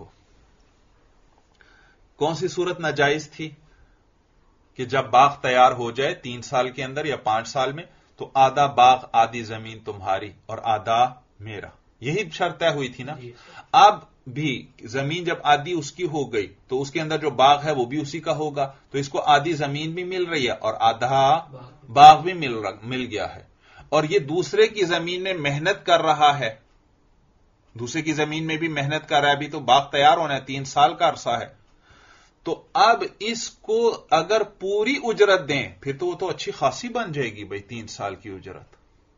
کون سی صورت ناجائز تھی؟ کہ جب باغ تیار ہو جائے 3 سال کے اندر یا 5 سال میں، تو آدھا باغ، آدھی زمین تمہاری اور آدھا میرا، یہی شرط طے ہوئی تھی نا. اب بھی زمین جب آدھی اس کی ہو گئی تو اس کے اندر جو باغ ہے وہ بھی اسی کا ہوگا، تو اس کو آدھی زمین بھی مل رہی ہے اور آدھا باغ بھی مل گیا ہے. اور یہ دوسرے کی زمین میں محنت کر رہا ہے، دوسرے کی زمین میں بھی محنت کر رہا ہے، ابھی تو باغ تیار ہونا ہے، 3 سال کا عرصہ ہے. تو اب اس کو اگر پوری اجرت دیں پھر تو وہ تو اچھی خاصی بن جائے گی بھائی، 3 سال کی اجرت.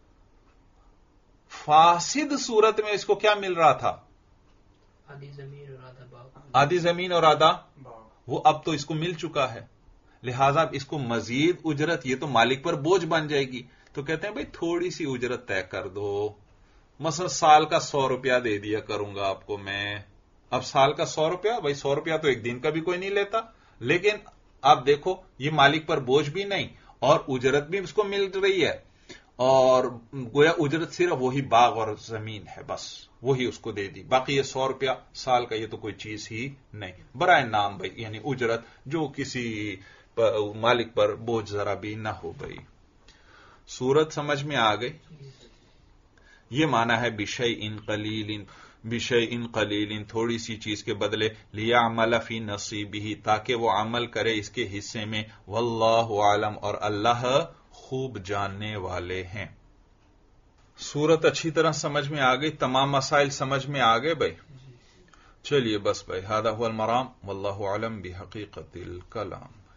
فاسد صورت میں اس کو کیا مل رہا تھا؟ آدھی زمین اور آدھا وہ اب تو اس کو مل چکا ہے، لہذا اب اس کو مزید اجرت، یہ تو مالک پر بوجھ بن جائے گی. تو کہتے ہیں بھائی تھوڑی سی اجرت طے کر دو، مثلا سال کا 100 روپیہ دے دیا کروں گا آپ کو میں. اب سال کا 100 روپیہ، بھائی 100 روپیہ تو ایک دن کا بھی کوئی نہیں لیتا، لیکن اب دیکھو یہ مالک پر بوجھ بھی نہیں اور اجرت بھی اس کو مل رہی ہے، اور گویا اجرت صرف وہی باغ اور زمین ہے، بس وہی اس کو دے دی. باقی یہ 100 روپیہ سال کا یہ تو کوئی چیز ہی نہیں، برائے نام بھائی، یعنی اجرت جو کسی مالک پر بوجھ ذرا بھی نہ ہو. بھائی صورت سمجھ میں آ گئی؟ یہ معنی ہے بشیء قلیل، تھوڑی سی چیز کے بدلے، لیعمل فی نصیبہ، تاکہ وہ عمل کرے اس کے حصے میں. واللہ عالم، اور اللہ خوب جاننے والے ہیں. صورت اچھی طرح سمجھ میں آ گئی، تمام مسائل سمجھ میں آ گئے بھائی. چلیے بس بھائی، ھذا ھو المرام، واللہ اعلم بحقیقت الکلام.